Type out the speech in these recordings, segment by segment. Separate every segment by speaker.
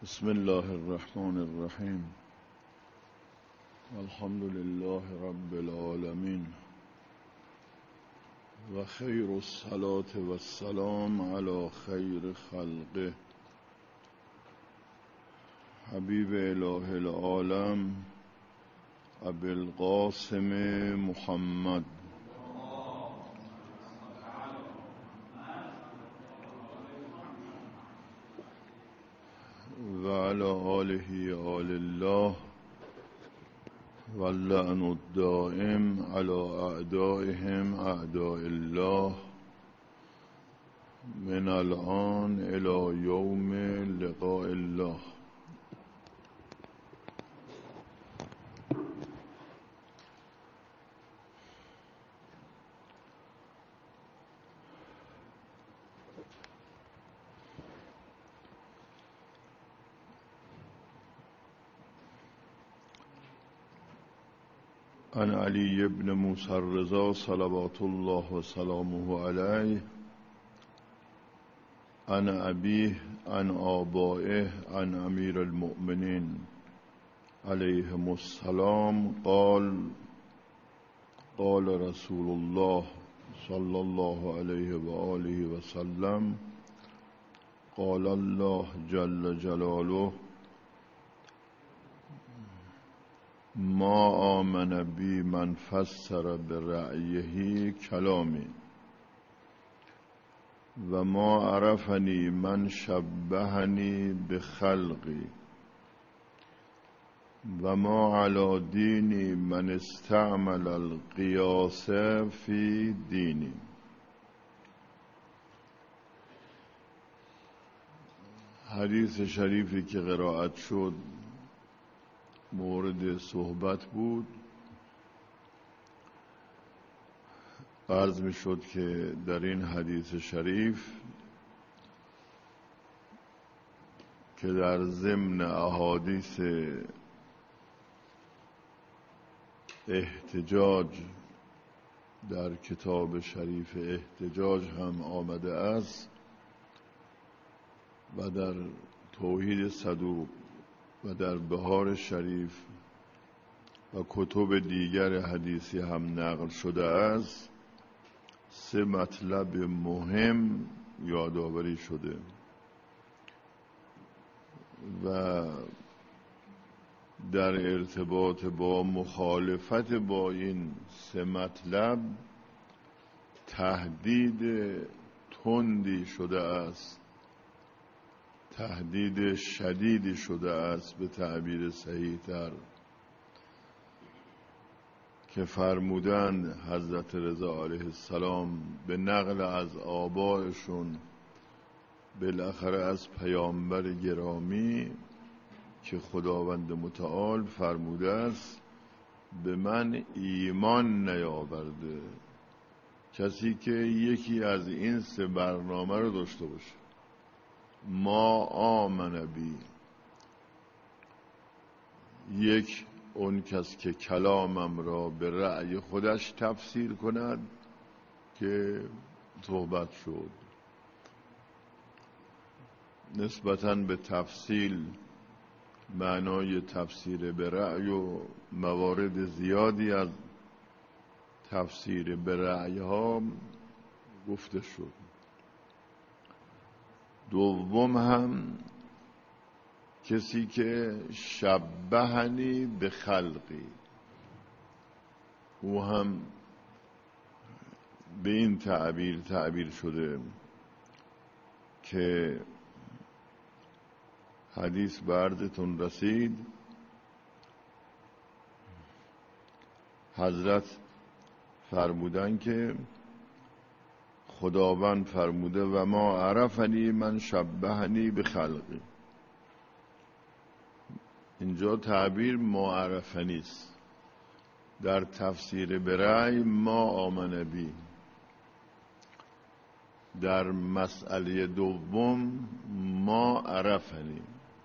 Speaker 1: بسم الله الرحمن الرحیم. الحمد لله رب العالمین و خیر الصلاة و السلام علی خیر خلقه حبیب اله العالم ابی القاسم محمد و علی آله آل الله و اللعن الدائم علی اعدائهم اعداء الله من الآن الی یوم لقاء الله. عن علی بن موسی الرضا صلوات الله و سلامه علیه عن ابیه عن آبائه عن امیر المؤمنین علیهم السلام قال قال رسول الله صلی الله علیه و آله و سلم قال الله جل جلاله ما آمن بی من فسر برأیه کلامی و ما عرفنی من شبهنی بخلقی و ما علی دینی من استعمل القیاس فی دینی. حدیث شریفی که قرائت شد مورد صحبت بود. عرض می شد که در این حدیث شریف که در ضمن احادیث احتجاج در کتاب شریف احتجاج هم آمده است و در توحید صدوق و در بهار شریف و کتب دیگر حدیثی هم نقل شده است، سه مطلب مهم یادآوری شده و در ارتباط با مخالفت با این سه مطلب تهدید تندی شده است، تهدید شدیدی شده است به تعبیر صحیح تر که فرمودند حضرت رضا علیه السلام به نقل از آبائشون بالاخره از پیامبر گرامی که خداوند متعال فرموده است به من ایمان نیاورده کسی که یکی از این سه برنامه رو داشته باشه. ما آمن بی، یک اون کس که کلامم را به رأی خودش تفسیر کند که صحبت شد نسبتاً به تفصیل معنای تفسیر به رأی و موارد زیادی از تفسیر به رأی ها گفته شد. دوم هم کسی که شبهنی به خلقی، او هم به این تعبیر شده که حدیث به عرضتون رسید حضرت فرمودن که خداوند فرموده و ما عرفنی من شبهنی به خلقی. اینجا تعبیر ما عرفنی است، در تفسیر برای ما آمن بی. در مسئله دوم ما عرفنی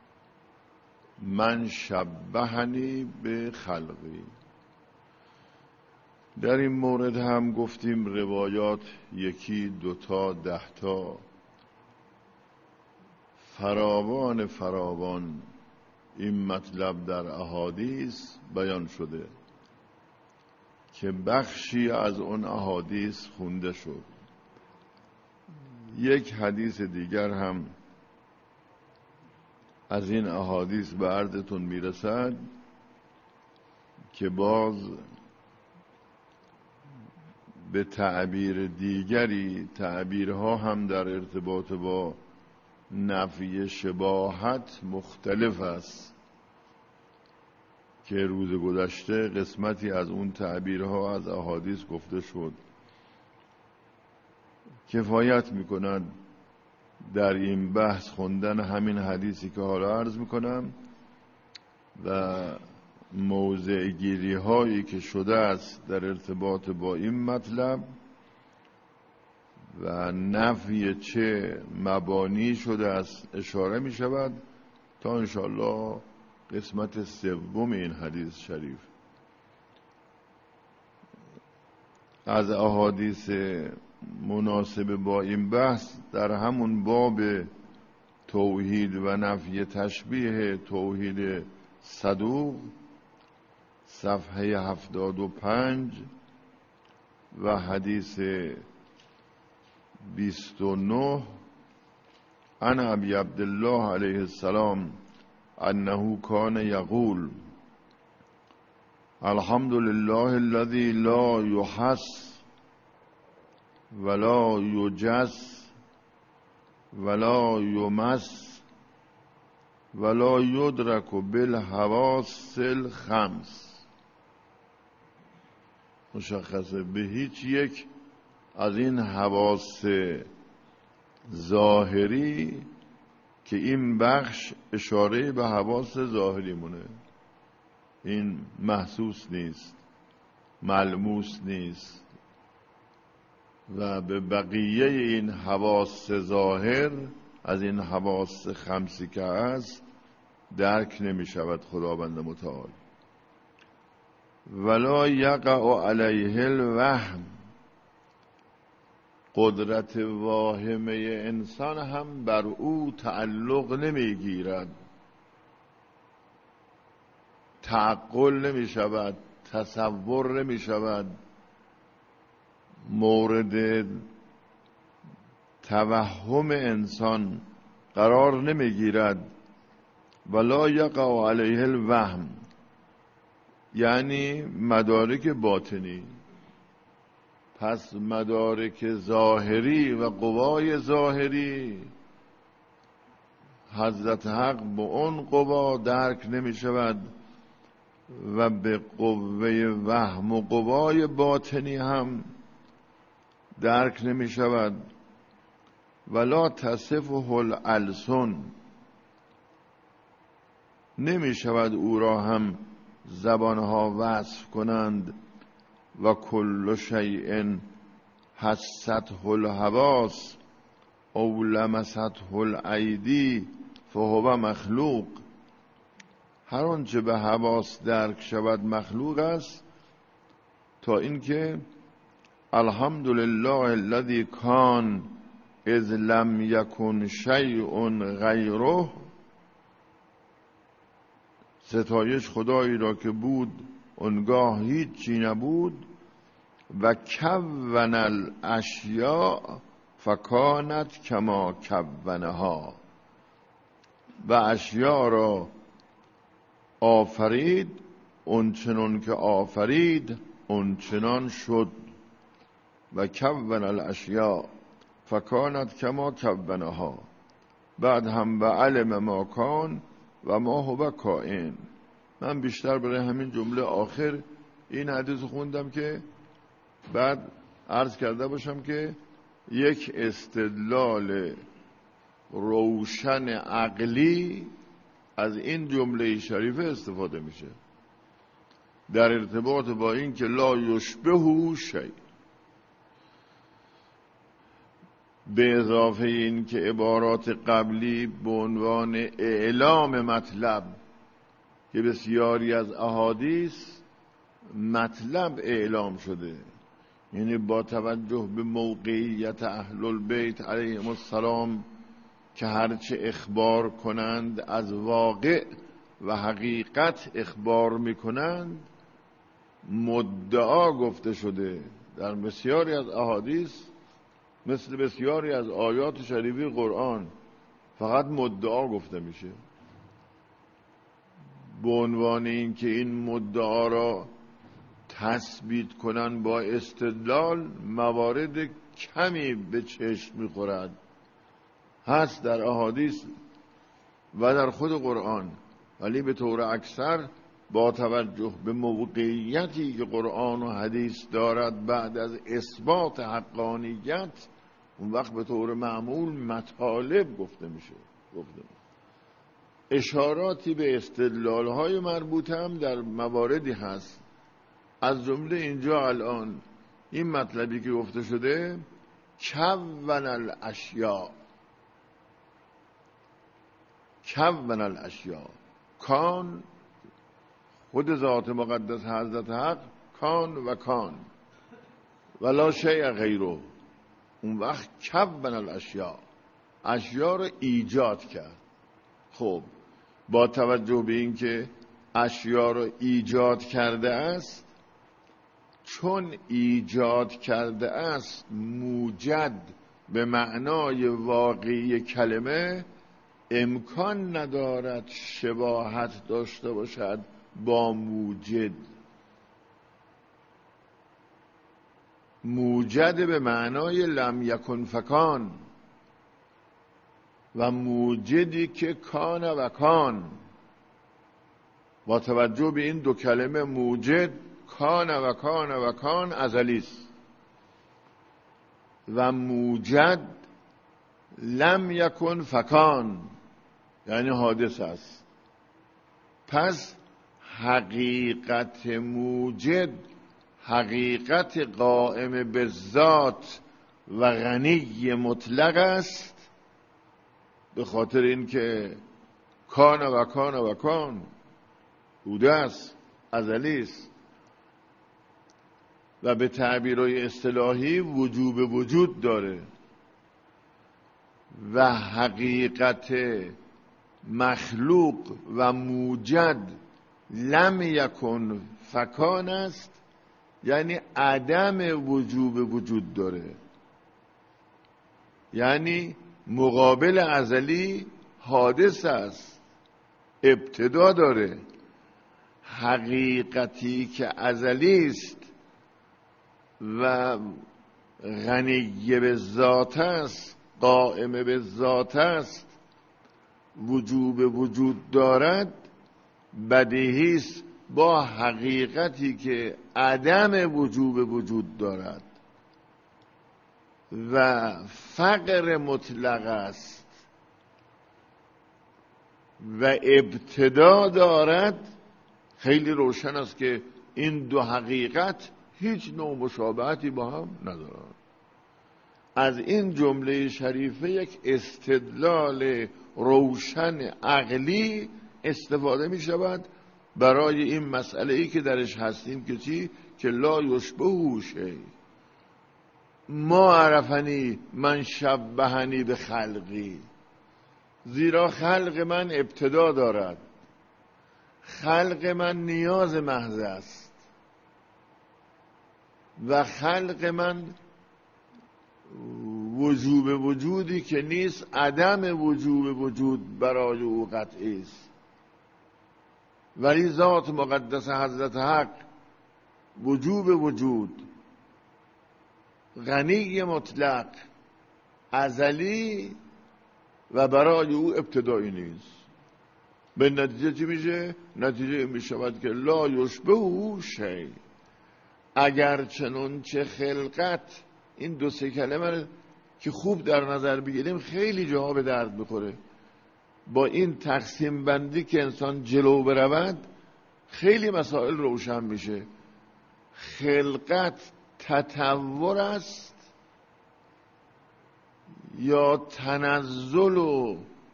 Speaker 1: من شبهنی به خلقی. در این مورد هم گفتیم روایات یکی دوتا 10 فراوان این مطلب در احادیث بیان شده که بخشی از اون احادیث خونده شد. یک حدیث دیگر هم از این احادیث به عرضتون میرسد که باز به تعبیر دیگری، تعبیرها هم در ارتباط با نفی شباهت مختلف است که روز گذشته قسمتی از اون تعبیرها از احادیث گفته شد. کفایت میکند در این بحث خوندن همین حدیثی که حالا عرض میکنم و موضع گیری هایی که شده است در ارتباط با این مطلب و نفی چه مبانی شده است اشاره می شود تا انشاءالله قسمت سوم این حدیث شریف. از احادیث مناسب با این بحث در همون باب توحید و نفی تشبیه توحید صدوق صفحه 75 و حدیث 29 عن ابی عبدالله علیه السلام انه کان یقول الحمد لله الذي لا يحس ولا يجس ولا يمس ولا يدرك بالحواس الخمس. مشخصه به هیچ یک از این حواس ظاهری که این بخش اشاره به حواس ظاهری مونه، این محسوس نیست، ملموس نیست و به بقیه این حواس ظاهر از این حواس خمسی که هست درک نمی شود خداوند متعال. ولا یقع علیه الوهم، قدرت واهمه انسان هم بر او تعلق نمی گیرد، تعقل نمی شود، تصور نمی شود، مورد توهم انسان قرار نمی گیرد. ولا یقع علیه الوهم یعنی مدارک باطنی. پس مدارک ظاهری و قوای ظاهری حضرت حق به اون قوا درک نمی شود و به قوه وهم و قوای باطنی هم درک نمی شود. ولا تصفه الالسن، نمی شود او را هم زبانها وصف کنند. و کل شیء حسته الحواس او لمسته الایدی فهو مخلوق، هر آنچه به حواس درک شود مخلوق است، تا اینکه الحمدلله الذی کان اذ لم یکن شیء غیره، ستایش خدایی را که بود اونگاه هیچی نبود. و کون الاشیاء فکانت کما کونها، و اشیاء را آفرید اونچنان که آفرید اونچنان شد. و کون الاشیاء فکانت کما کونها، بعد هم و علم ما کان و ما هو کائن. من بیشتر برای همین جمله آخر این حدیث خوندم که بعد عرض کرده باشم که یک استدلال روشن عقلی از این جمله شریفه استفاده میشه در ارتباط با این که لا یشبه شیء، به اضافه این که عبارات قبلی به عنوان اعلام مطلب که بسیاری از احادیث مطلب اعلام شده، یعنی با توجه به موقعیت اهل البیت علیهم السلام که هرچه اخبار کنند از واقع و حقیقت اخبار میکنند مدعا گفته شده. در بسیاری از احادیث مثل بسیاری از آیات شریفه قرآن فقط مدعا گفته میشه، به عنوان این که این مدعا را تثبیت کنن با استدلال. موارد کمی به چشم میخورد، هست در احادیث و در خود قرآن، ولی به طور اکثر با توجه به موقعیتی که قرآن و حدیث دارد بعد از اثبات حقانیت، اون وقت به طور معمول مطالب گفته میشه. اشاراتی به استدلال‌های مربوطه هم در مواردی هست، از جمله اینجا الان این مطلبی که گفته شده کون الاشیاء. کون الاشیاء، کان خود ذات مقدس حضرت حق کان و کان ولا شیء غیره. اون وقت کون الاشیاء، اشیاء رو ایجاد کرد. خب با توجه به این که اشیاء رو ایجاد کرده است، چون ایجاد کرده است موجد به معنای واقعی کلمه امکان ندارد شباهت داشته باشد با موجد. موجد به معنای لم یکن فکان و موجدی که کان و کان. با توجه به این دو کلمه موجد، کان و کان و کان ازلی است و موجد لم یکن فکان یعنی حادث است. پس حقیقت موجد حقیقت قائم به ذات و غنی مطلق است، به خاطر اینکه کان و کان و کان بوده است، ازلی است و به تعبیرهای اصطلاحی وجوب وجود داره. و حقیقت مخلوق و موجد لم یکن فکان است، یعنی عدم وجوب وجود داره، یعنی مقابل ازلی حادث است، ابتدا داره. حقیقتی که ازلی است و غنی به ذات است، قائم به ذات است، وجوب وجود دارد، بدیهی است با حقیقتی که عدم وجوب وجود دارد و فقر مطلق است و ابتدا دارد. خیلی روشن است که این دو حقیقت هیچ نوع مشابهتی با هم ندارند. از این جمله شریفه یک استدلال روشن عقلی استفاده می شود برای این مسئله ای که درش هستیم که چی؟ که لا یشبهه شیء. ما عرفنی من شبهنی به خلقی، زیرا خلق من ابتدا دارد، خلق من نیاز محض است و خلق من وجوب وجودی که نیست، عدم وجوب وجود برای او قطعی است. ولی ذات مقدس حضرت حق وجوب وجود، غنی مطلق، ازلی و برای او ابتدایی نیست. به نتیجه چی میشه؟ نتیجه می شود که لا یشبهه شیء. اگر چنانچه خلقت، این دو سه کلمه که خوب در نظر بگیریم خیلی جاها به درد میخوره. با این تقسیم بندی که انسان جلو برود خیلی مسائل روشن میشه. خلقت تطور است یا تنزل و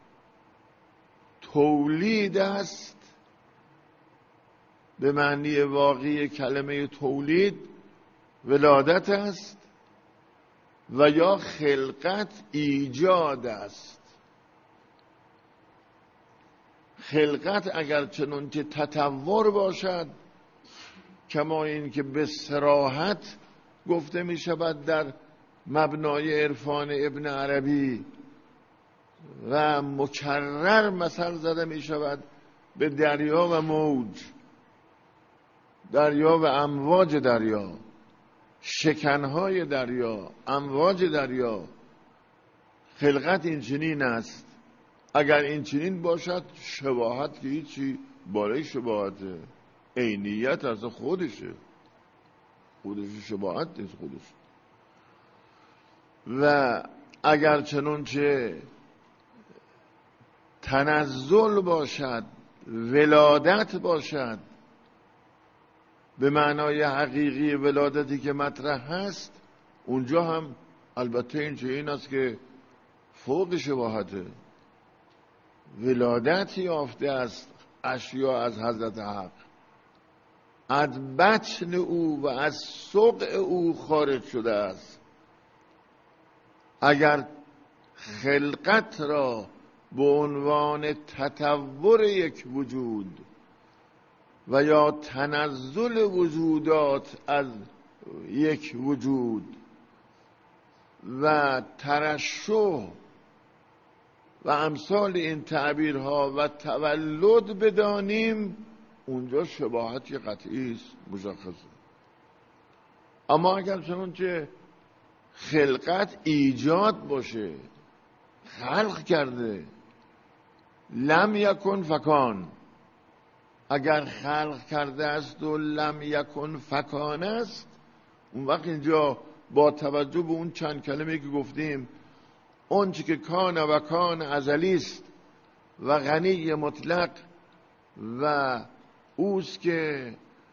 Speaker 1: تولید است، به معنی واقعی کلمه تولید ولادت است، و یا خلقت ایجاد است. خلقت اگر چنون که تطور باشد، کما این که به صراحت گفته می شود در مبنای عرفان ابن عربی و مکرر مثل زده می شود به دریا و موج، دریا و امواج دریا، شکنهای دریا، امواج دریا. خلقت این چنین است. اگر این چنین باشد، شباهت که هیچی، بالای شباهته، عینیت از خودشه، شباهت نیست خودش. و اگر چنانچه تنزل باشد، ولادت باشد، به معنای حقیقی ولادتی که مطرح هست، اونجا هم البته این است که فوق شباهته، ولادت یافته است اشیا از حضرت حق، از بطن او و از سقع او خارج شده است. اگر خلقت را به عنوان تطور یک وجود و یا تنزل وجودات از یک وجود و ترشح و امثال این تعبیرها و تولد بدانیم، اونجا شباهتی قطعی است، مشخصه. اما اگر چنانچه خلقت ایجاد باشه، خلق کرده، لم یکن فکان، اگر خلق کرده است و لم یکن فکان است، اون وقت اینجا با توجه به اون چند کلمه که گفتیم، اون چی که کان و کان ازلی است و غنی مطلق و اوست که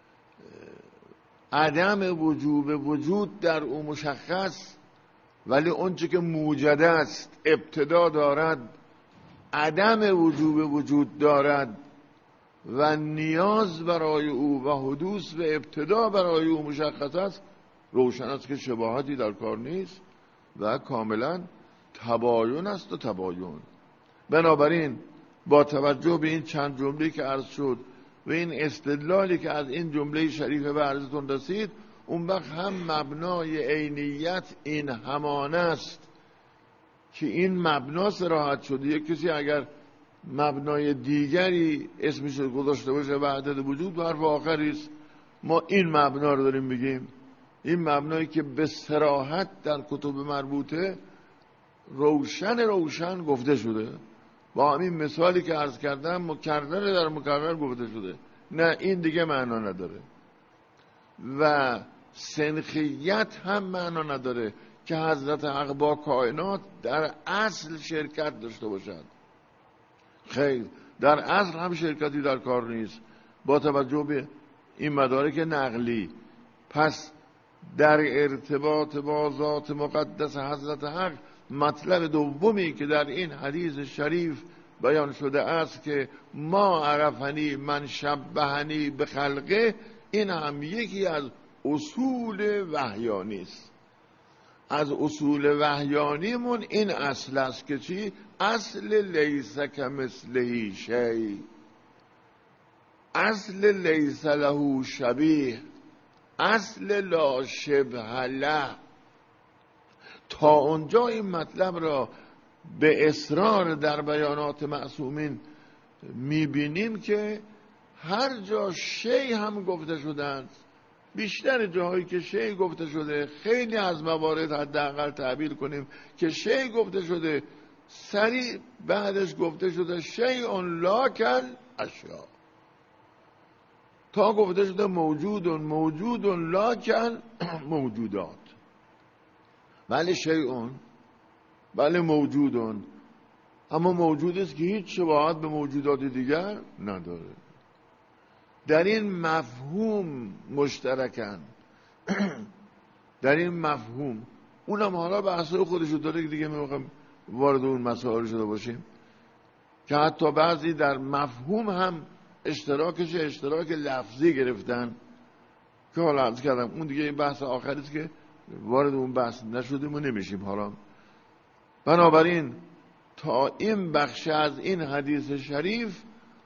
Speaker 1: عدم وجود در او مشخص، ولی اون چی که موجد است، ابتدا دارد، عدم وجود دارد و نیاز برای او و حدوث و ابتدا برای او مشخص است، روشن است که شباهتی در کار نیست و کاملا تباین است و تباین. بنابراین با توجه به این چند جمله که عرض شد و این استدلالی که از این جمله شریفه به عرضتون رسید، اون وقت هم مبنای عینیت این همان است که این مبنا صراحت شده. یک کسی اگر مبنای دیگری اسمش رو گذاشته باشه وحدت وجود، حرف آخری است. ما این مبنا رو داریم بگیم، این مبنایی که به صراحت در کتب مربوطه روشن گفته شده، با همین مثالی که عرض کردم مکرر در مکرر گفته شده. نه این دیگه معنا نداره و سنخیت هم معنا نداره که حضرت حق با کائنات در اصل شرکت داشته باشد. خیر، در اصل هم شرکتی در کار نیست با توجه به این مدارک نقلی. پس در ارتباط با ذات مقدس حضرت حق، مطلب دومی که در این حدیث شریف بیان شده است که ما عرفنی من شبهنی به خلقه، این هم یکی از اصول وحیانی است. از اصول وحیانیمون این اصل است که چی؟ اصل لیس کمثله شیء، اصل لیس له شبیه، اصل لا شبه له. تا اونجا این مطلب را به اصرار در بیانات معصومین میبینیم که هر جا شیء هم گفته شدند، بیشتر جاهایی که شیء گفته شده، خیلی از موارد حداقل تعبیر کنیم که شیء گفته شده، سریع بعدش گفته شده شیء لا کل اشیا، تا گفته شده موجود لا کل موجودات. بله شیء، بله موجود، اما موجود است که هیچ شباهت به موجودات دیگر نداره. در این مفهوم مشترکن، در این مفهوم. اونم حالا بحثای خودشو داره که دیگه میخوام وارد اون مسائل شده باشیم که حتی بعضی در مفهوم هم اشتراک لفظی گرفتن که حالا عرض کردم اون دیگه بحث آخری است که وارد اون بحث نشدیم و نمیشیم حالا. بنابراین تا این بخش از این حدیث شریف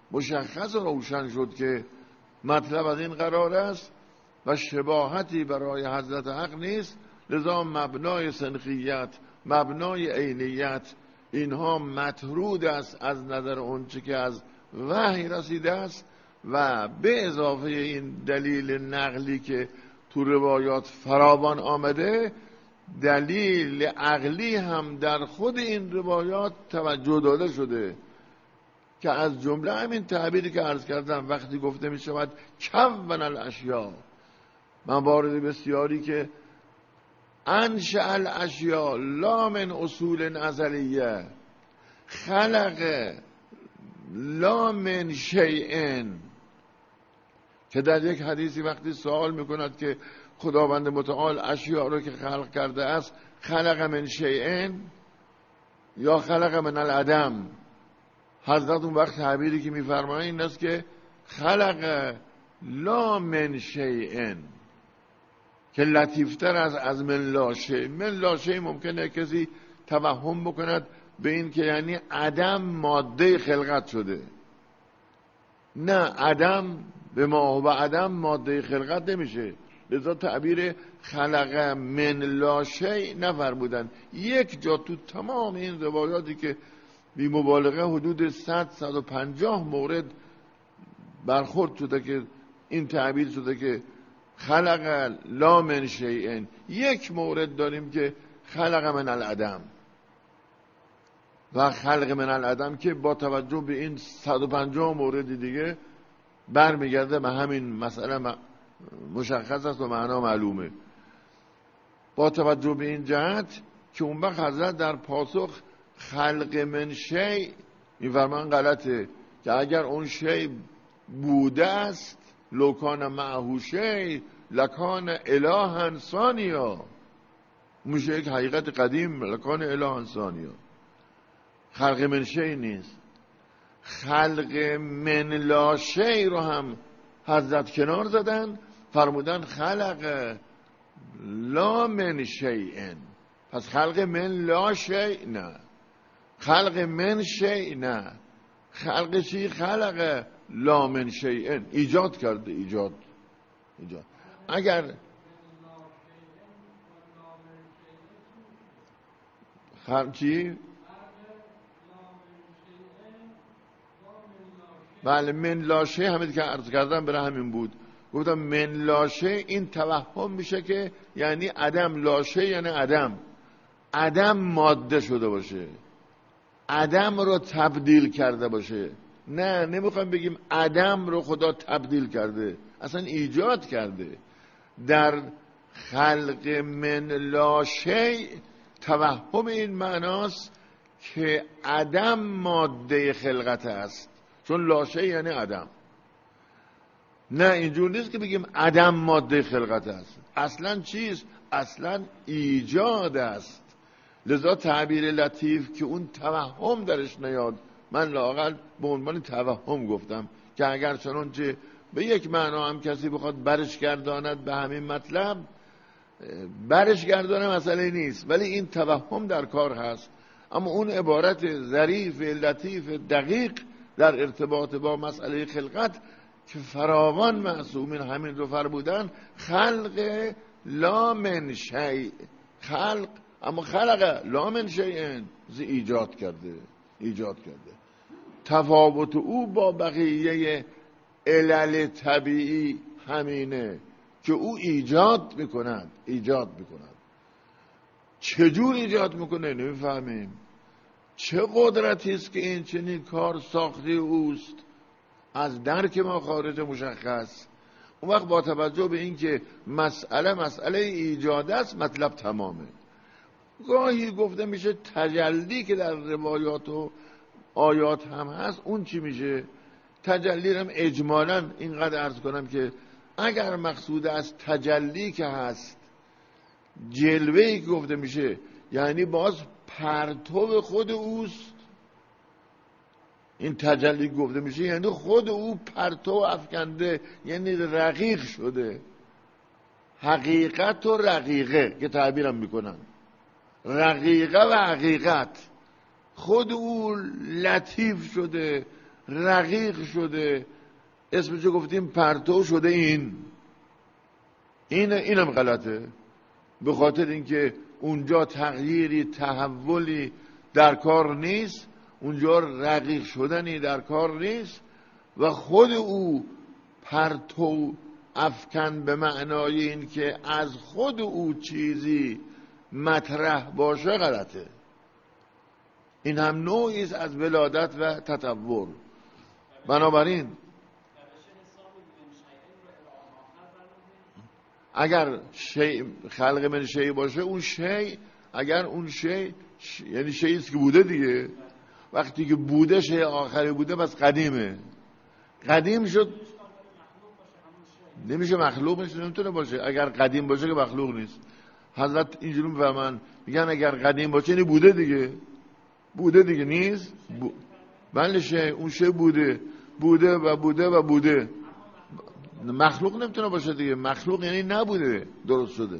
Speaker 1: مشخص و روشن شد که مطلب از این قرار است و شباهتی برای حضرت حق نیست، لذا مبنای سنخیت، مبنای عینیت، اینها مطرود است از نظر اونچه که از وحی رسیده است و به اضافه این دلیل نقلی که تو روایات فراوان آمده، دلیل عقلی هم در خود این روایات توجه داده شده که از جمله همین تعبیری که عرض کردم وقتی گفته می شود کون الاشیاء، موارد بسیاری که انشأ الاشیاء لا من اصول ازلیه، خلق لا من شیء، که در یک حدیثی وقتی سوال میکند که خداوند متعال اشیاء رو که خلق کرده است خلق من شیء یا خلق من العدم، حضرت اون وقت تعبیری که میفرمایند این است که خلق لا من شیء، که لطیفتر از من لا شیء. من لا شیء ممکنه کسی توهم بکند به این که یعنی عدم ماده خلقت شده. نه، عدم به ما و عدم ماده خلقت نمیشه، لذا تعبیر خلق من لا شیء نفرمودن. یک جا تو تمام این روایاتی که بی مبالغه حدود 100-150 مورد برخورد شده که این تعبیر شده که خلق لا من شیء، یک مورد داریم که خلق من العدم، و خلق من العدم که با توجه به این 150 مورد دیگه برمیگرده به همین مسئله مشخص است و معنا معلومه. با توجه به این جهت که اون وقت حضرت در پاسخ خلق من شیء میفرمان غلطه، که اگر اون شیء بوده است لو کان معه شیء لکان الها ثانیا، میشه یک حقیقت قدیم، لکان الها ثانیا. خلق من شیء نیست. خلق من لا شیء رو هم حضرت کنار زدن، فرمودن خلق لا من شیء. پس خلق من لا شیء نه، خلق من شیء نه، خلق چی؟ خلق لا من شیء، ایجاد کرده، ایجاد. اگر خلق چی؟ بله، من لا شیء همین که عرض کردم برای همین بود. گفتم من لا شیء این توهم میشه که یعنی عدم، لا شیء یعنی عدم، عدم ماده شده باشه، عدم رو تبدیل کرده باشه. نه، نمیخوایم بگیم عدم رو خدا تبدیل کرده، اصلا ایجاد کرده. در خلق من لا شیء توهم این معناست که عدم ماده خلقت است، چون لا شیء یعنی عدم. نه، اینجور نیست که بگیم عدم ماده خلقت است. اصلا چیست؟ اصلا ایجاد است. لذا تعبیر لطیف که اون توهم درش نیاد، من لااقل به عنوان توهم گفتم که اگر چنانچه به یک معنا هم کسی بخواد برش گرداند به همین مطلب، برش گردانه مسئله نیست، ولی این توهم در کار هست. اما اون عبارت ظریف لطیف دقیق در ارتباط با مسئله خلقت که فراوان معصومین همین رو فرمودن، خلق لا من شیء، خلق، اما خلق لا من شیء، ایجاد کرده. تفاوت او با بقیه علل طبیعی همینه که او ایجاد میکند. چجور ایجاد میکنه نمیفهمیم. چه قدرتی است که این چنین کار ساخته اوست، از درک ما خارج مشخص. اون وقت با توجه به این که مسئله ایجاد است، مطلب تمامه. گاهی گفته میشه تجلی که در روایات و آیات هم هست، اون چی میشه؟ تجلی هم اجمالاً اینقدر عرض کنم که اگر مقصود از تجلی که هست جلوه‌ای که گفته میشه، یعنی باز پرتو خود اوست. این تجلی گفته میشه یعنی خود او پرتو افکنده، یعنی رقیق شده. حقیقت و رقیقه که تعبیرم میکنن، رقیقه و حقیقت، خود او لطیف شده، رقیق شده، اسمشو گفتیم پرتو شده. اینم غلطه، به خاطر اینکه اونجا تغییری تحولی در کار نیست، اونجا رقیق شدنی در کار نیست و خود او پرتو افکن به معنای این که از خود او چیزی مطرح باشه غلطه. این هم نوعی است از ولادت و تطور. بنابراین اگر شیء خلق من شیء باشه، اون شیء، اگر اون شیء یعنی شیئی است که بوده دیگه، وقتی که بوده شیء آخری بوده پس قدیمه، قدیم شد، نمیشه مخلوق، نمیتونه باشه. اگر قدیم باشه که مخلوق نیست. حضرت اینجوری میفهمن، میگن اگر قدیم باشه یعنی بوده دیگه، بوده دیگه نیست. بله شیء، اون شیء بوده و بوده و بوده، مخلوق نمیتونه باشه دیگه. مخلوق یعنی نبوده درست شده،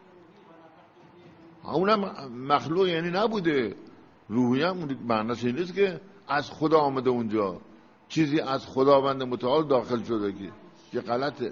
Speaker 1: اونم مخلوق یعنی نبوده. روحی هم معنیش این نیست که از خدا آمده اونجا، چیزی از خداوند متعال داخل شده که غلطه.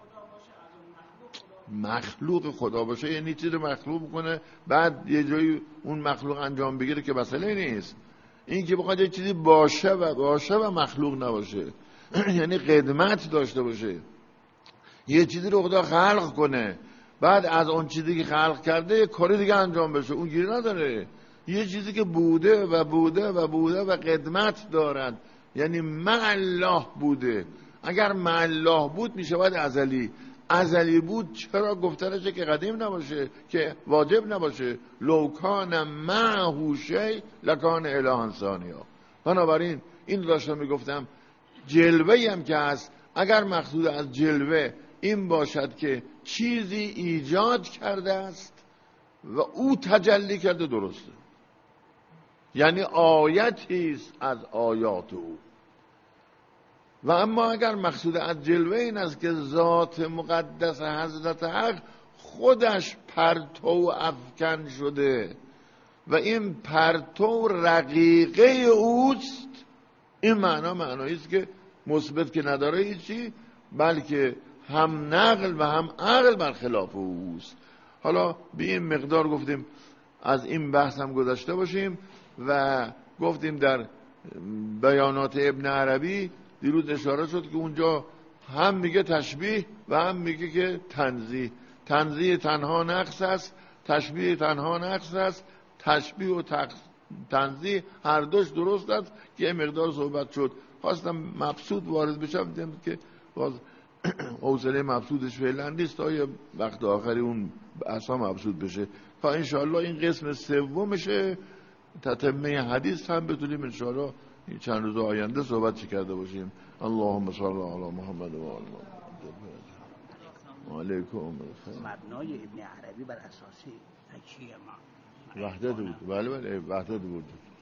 Speaker 1: مخلوق خدا باشه یعنی چیزی مخلوق کنه بعد یه جایی اون مخلوق انجام بگیره که مسئله نیست. این که بخواد یه چیزی باشه و مخلوق نباشه یعنی قدمت داشته باشه، یه چیزی رو خدا خلق کنه بعد از اون چیزی که خلق کرده یه کاری دیگه انجام بشه، اون گیری نداره. یه چیزی که بوده و قدمت دارد یعنی مع الله بوده. اگر مع الله بود میشه باید ازلی بود. چرا گفتنشه که قدیم نباشه، که واجب نباشه؟ لو کان معه شیء لکان الها ثانیا. بنابراین این داشتم میگفتم، جلوه‌ای هم که هست، اگر مقصود از جلوه این باشد که چیزی ایجاد کرده است و او تجلی کرده، درسته، یعنی آیتی است از آیات او. و اما اگر مقصود از جلوه این است که ذات مقدس حضرت حق خودش پرتو افکن شده و این پرتو رقیقه اوست، این معنایی است که مثبت که نداره هیچی، بلکه هم نقل و هم عقل برخلاف اوست. حالا به این مقدار گفتیم از این بحث هم گذشته باشیم و گفتیم در بیانات ابن عربی دیروز اشاره شد که اونجا هم میگه تشبیه و هم میگه که تنزیه تنها نقص است، تشبیه تنها نقص است. تشبیه و تنزیه هر دوش درست است که یه مقدار صحبت شد. خواستم مبسوط وارد بشم، دیدم که باز حوصله مبسوطش فعلا نیست تا یه وقت آخری اون اصلا مبسوط بشه تا انشاءالله این قسم سومشه تتمه حدیث هم بتونیم انشاءالله این چند روز آینده صحبت کرده باشیم. اللهم صل علی محمد و آل محمد. علیکم.
Speaker 2: مبنای ابن عربی بر اساس تکیه ما
Speaker 1: وحدت بود. بله وحدت بود.